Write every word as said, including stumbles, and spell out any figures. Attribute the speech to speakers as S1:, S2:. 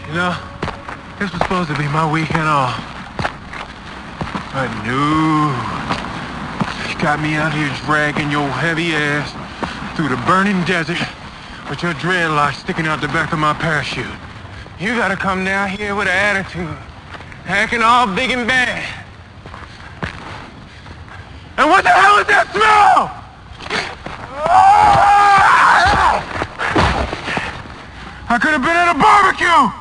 S1: You know, this was supposed to be my weekend off. But no. You got me out here dragging your heavy ass through the burning desert with your dreadlocks sticking out the back of my parachute. You gotta come down here with an attitude, acting all big and bad. And what the hell is that smell? I could have been at a barbecue!